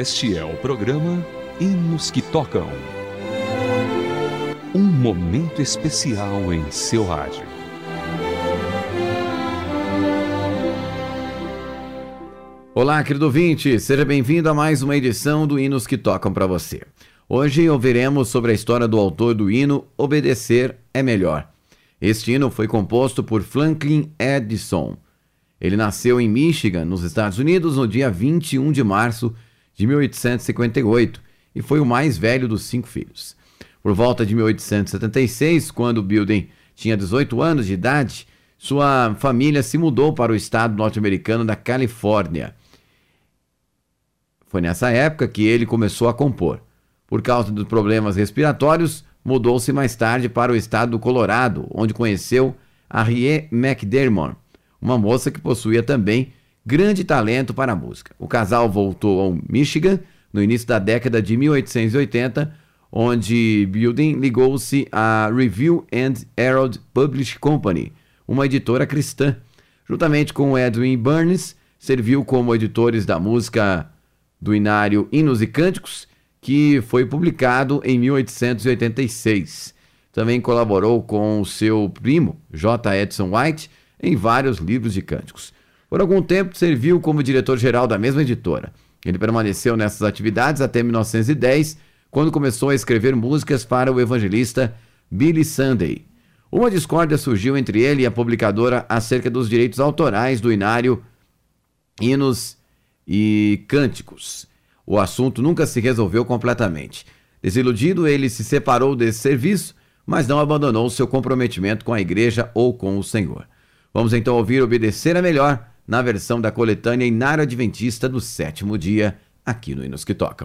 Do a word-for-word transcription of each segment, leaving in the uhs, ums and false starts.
Este é o programa Hinos que Tocam. Um momento especial em seu rádio. Olá, querido ouvinte, seja bem-vindo a mais uma edição do Hinos que Tocam para você. Hoje ouviremos sobre a história do autor do hino Obedecer é Melhor. Este hino foi composto por Franklin Edison. Ele nasceu em Michigan, nos Estados Unidos, no dia vinte e um de março de mil oitocentos e cinquenta e oito e foi o mais velho dos cinco filhos. Por volta de mil oitocentos e setenta e seis, quando Bilden tinha dezoito anos de idade, sua família se mudou para o estado norte-americano da Califórnia. Foi nessa época que ele começou a compor. Por causa dos problemas respiratórios, mudou-se mais tarde para o estado do Colorado, onde conheceu Harriet McDermott, uma moça que possuía também grande talento para a música. O casal voltou ao Michigan no início da década de mil oitocentos e oitenta, onde Bilden ligou-se à Review and Herald Publishing Company, uma editora cristã. Juntamente com Edwin Burns, serviu como editores da música do hinário Hinos e Cânticos, que foi publicado em mil oitocentos e oitenta e seis. Também colaborou com o seu primo, J. Edson White, em vários livros de cânticos. Por algum tempo, serviu como diretor-geral da mesma editora. Ele permaneceu nessas atividades até mil novecentos e dez, quando começou a escrever músicas para o evangelista Billy Sunday. Uma discórdia surgiu entre ele e a publicadora acerca dos direitos autorais do hinário Hinos e Cânticos. O assunto nunca se resolveu completamente. Desiludido, ele se separou desse serviço, mas não abandonou seu comprometimento com a igreja ou com o Senhor. Vamos então ouvir Obedecer é Melhor, na versão da coletânea Hinário Adventista do Sétimo Dia, aqui no Hinos que Tocam.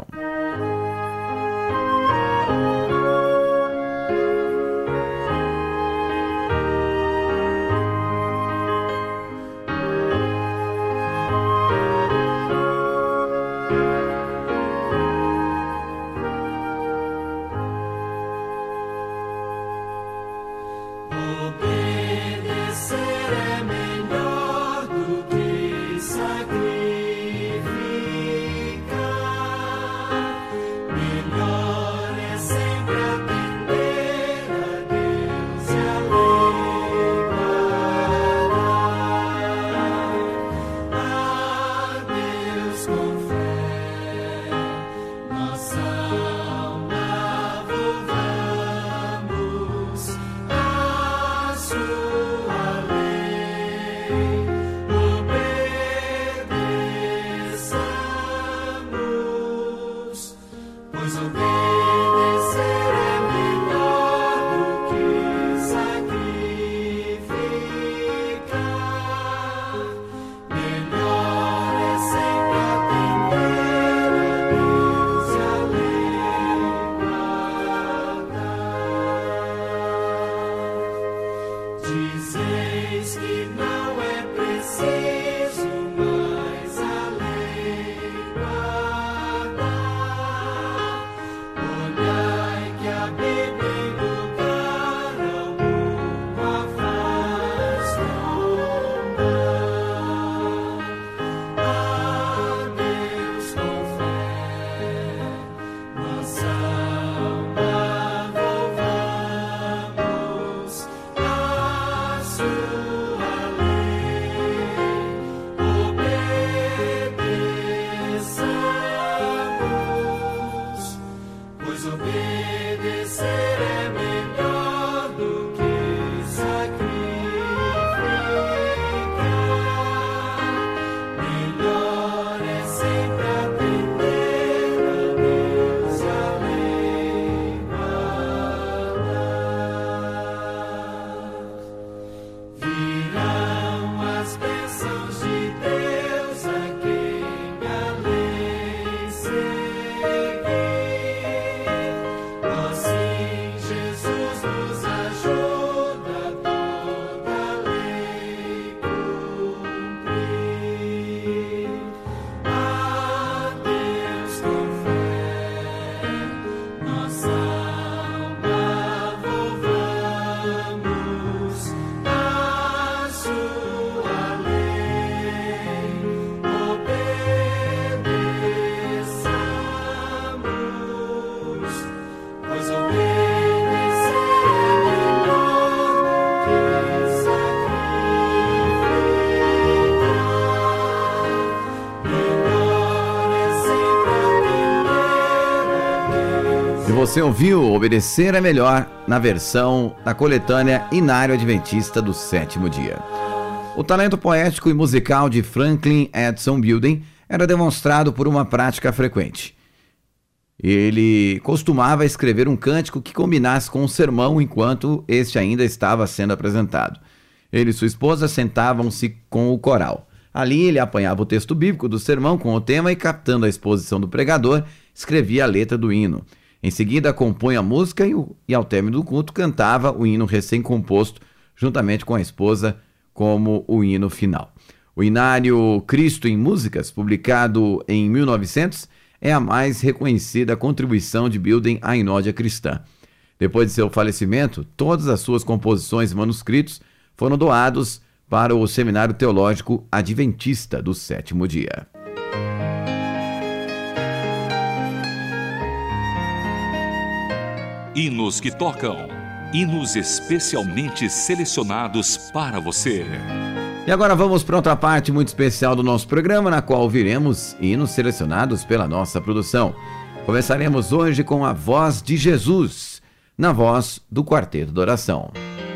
O E você ouviu Obedecer é Melhor na versão da coletânea Inário Adventista do Sétimo Dia. O talento poético e musical de Franklin Edson Bilden era demonstrado por uma prática frequente. Ele costumava escrever um cântico que combinasse com o sermão enquanto este ainda estava sendo apresentado. Ele e sua esposa sentavam-se com o coral. Ali ele apanhava o texto bíblico do sermão com o tema e, captando a exposição do pregador, escrevia a letra do hino. Em seguida, compunha a música e, e, ao término do culto, cantava o hino recém-composto, juntamente com a esposa, como o hino final. O Inário Cristo em Músicas, publicado em mil e novecentos, é a mais reconhecida contribuição de Bilden à inódia cristã. Depois de seu falecimento, todas as suas composições e manuscritos foram doados para o Seminário Teológico Adventista do Sétimo Dia. Hinos que tocam. Hinos especialmente selecionados para você. E agora vamos para outra parte muito especial do nosso programa, na qual ouviremos hinos selecionados pela nossa produção. Começaremos hoje com a Voz de Jesus, na voz do Quarteto da Oração.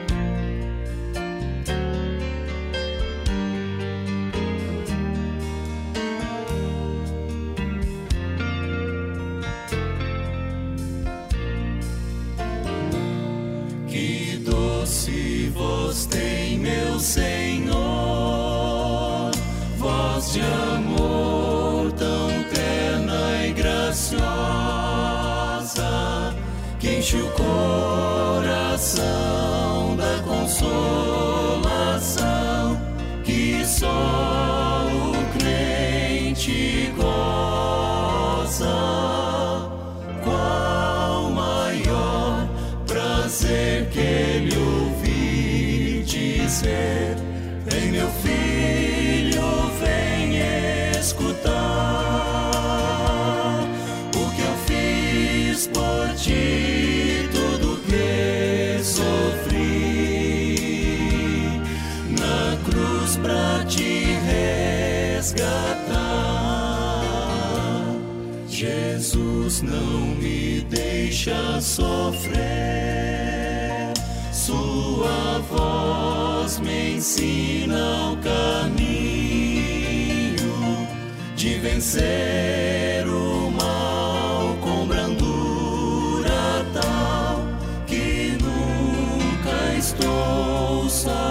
Que doce voz tem, meu Senhor, voz de amor tão terna e graciosa, que enche o coração da consolação, que só o crente goza. Qual maior prazer que ele ouvir dizer: vem, meu filho, vem escutar o que eu fiz por ti, tudo que sofri na cruz pra te resgatar. Jesus não me deixa sofrer, sua voz me ensina o caminho de vencer o mal com brandura tal que nunca estou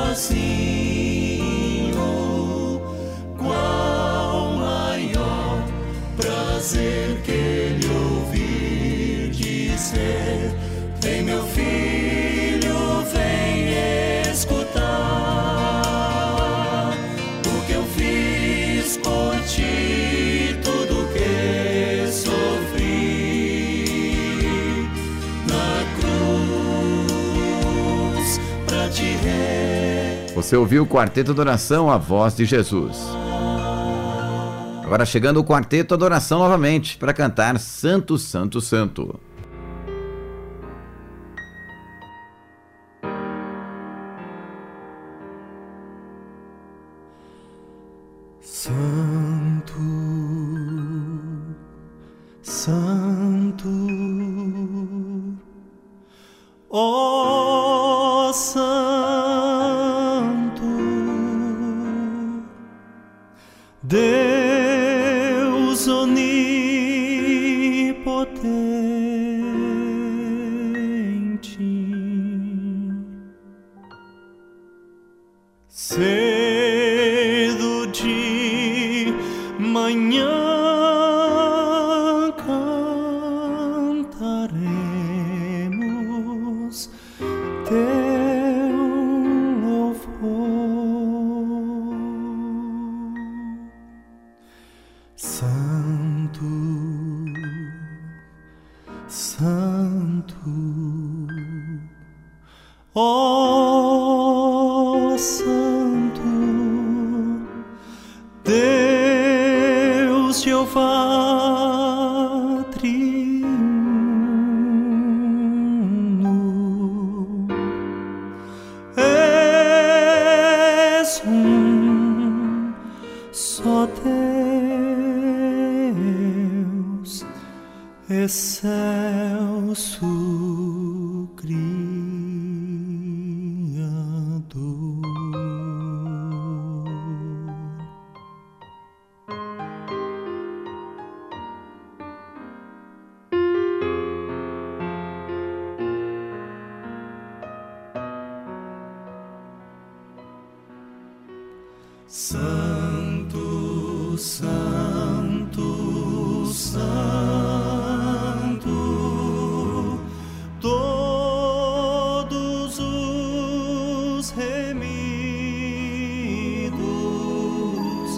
sozinho. Qual maior prazer que ele ouvir dizer: vem, meu filho, vem escutar o que eu fiz por ti, tudo que sofri na cruz pra te re... Você ouviu o Quarteto da Oração, a voz de Jesus. Agora chegando o Quarteto da Oração novamente para cantar Santo, Santo, Santo. Santo, Santo, ó Santo, Deus onipotente, cedo de manhã cantaremos teu louvor. Santo, Santo, ó Santo, Deus Jeová triuno, és um só Deus, excelso Criador. Santo, Santo, Santo, todos os remidos,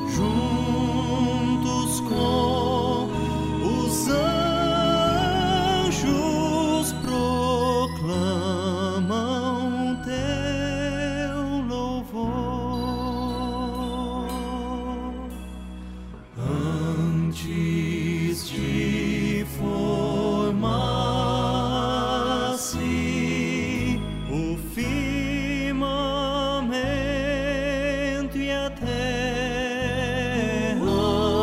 juntos com os anjos, proclamam teu louvor. Antes de formar-se o firmamento e a terra,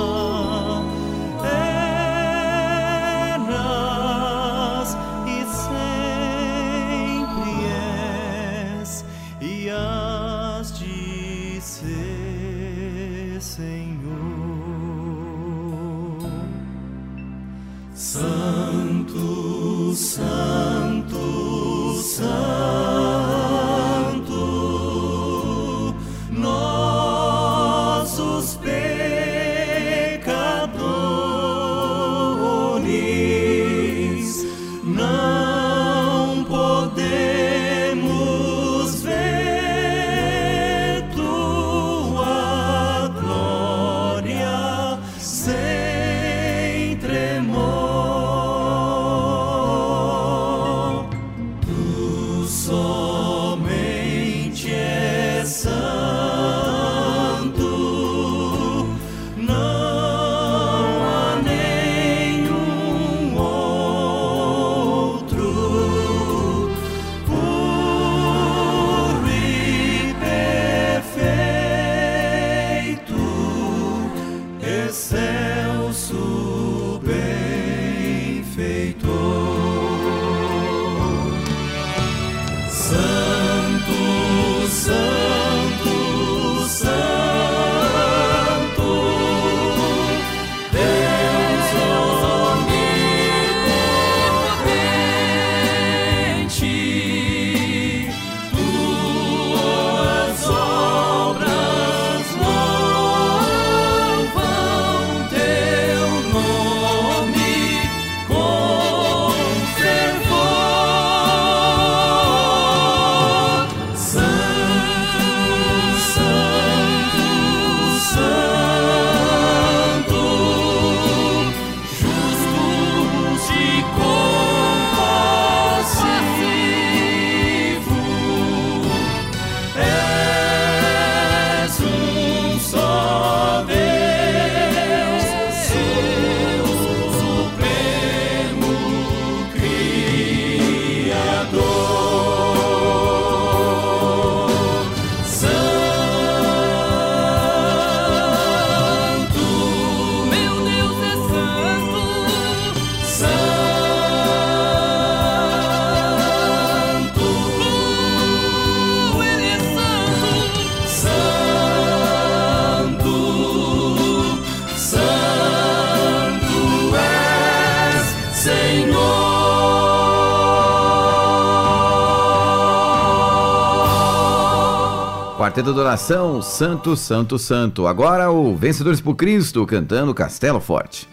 eras e sempre és e hás de ser, Senhor. Santo, Santo, Santo, nossos pecadores não podemos ver tua glória sem tremor. Somente é santo, não há nenhum outro, puro e perfeito, excelso benfeitor. Santo, Santo, Santo, Deus onipotente, tuas obras louvam teu nome com fervor. Santo, Santo, Santo, justos e compassivo, és um só Deus, supremo Criador. Santo, meu Deus é santo, santo, ele é santo, santo, santo és, Senhor. Quarteto de Oração, Santo, Santo, Santo. Agora o Vencedores por Cristo cantando Castelo Forte.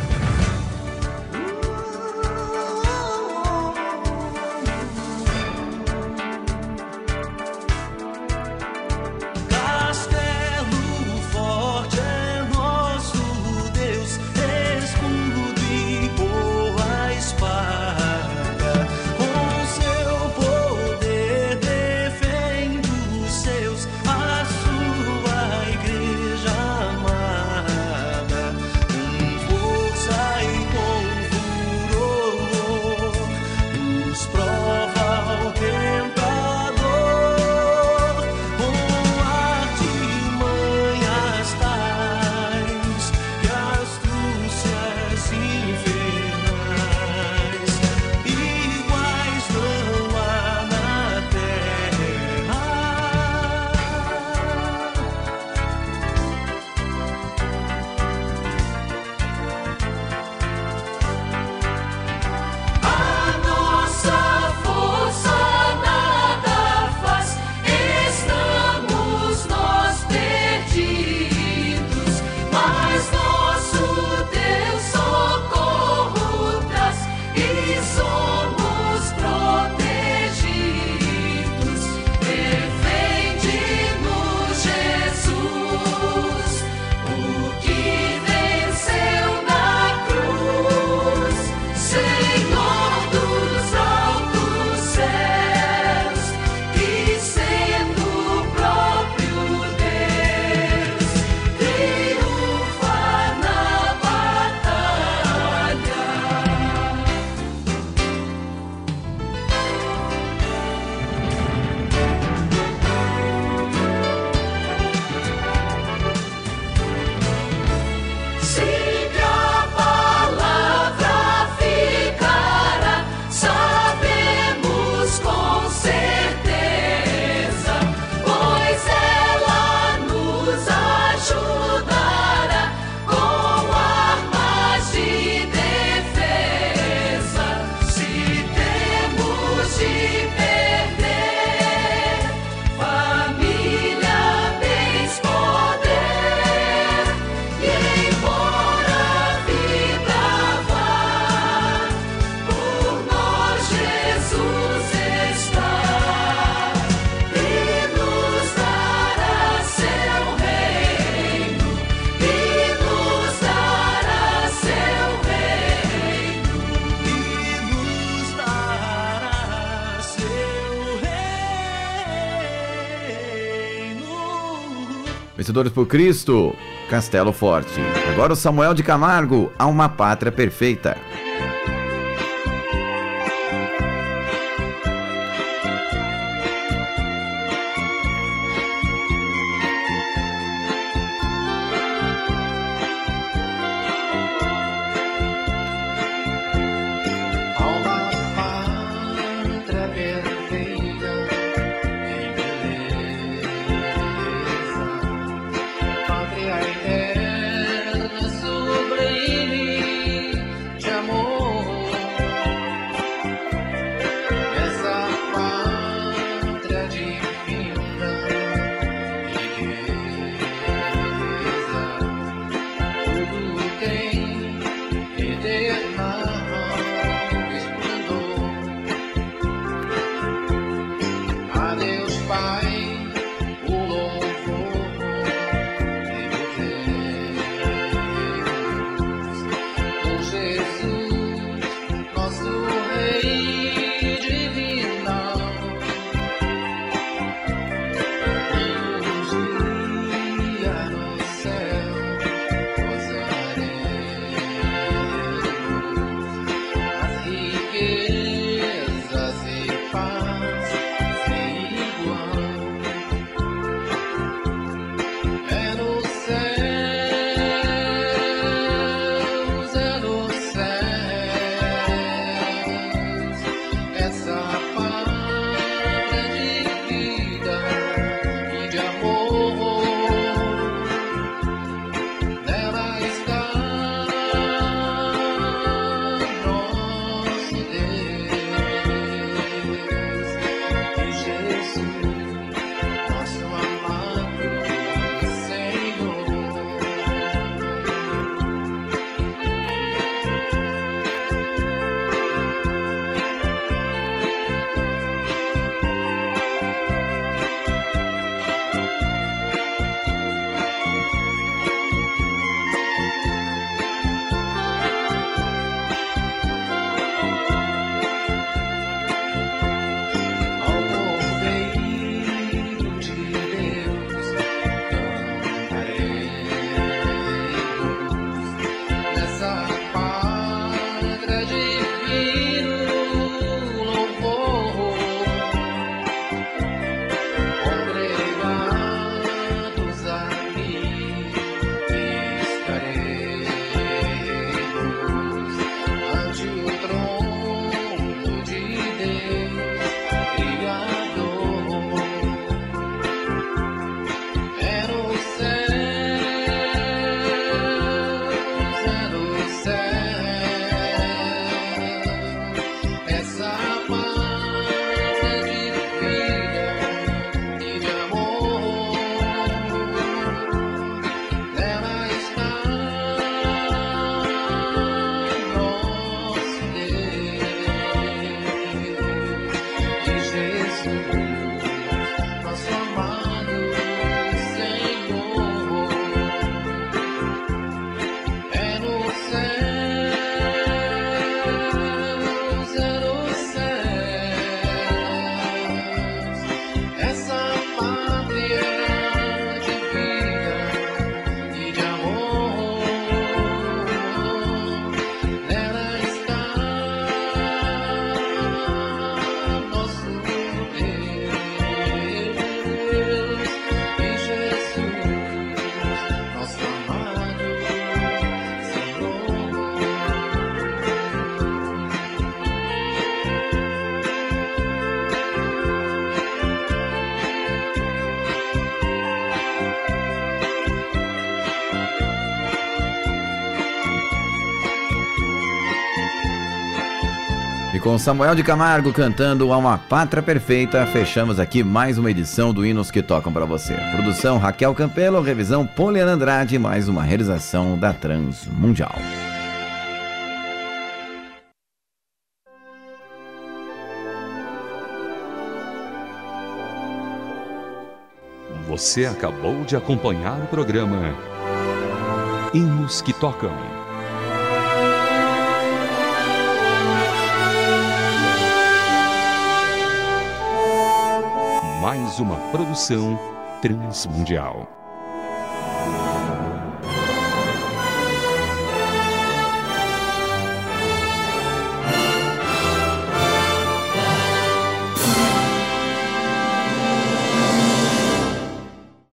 Castelo forte é nosso Deus, escudo e boa espada. Com seu poder defende os seus, a sua igreja amada. Um Vencedores por Cristo, Castelo Forte. Agora o Samuel de Camargo, A Uma Pátria Perfeita. E com Samuel de Camargo cantando A Uma Pátria Perfeita, fechamos aqui mais uma edição do Hinos que Tocam para você. Produção Raquel Campelo, revisão Poliana Andrade, mais uma realização da Transmundial. Você acabou de acompanhar o programa Hinos que Tocam. Mais uma produção Transmundial.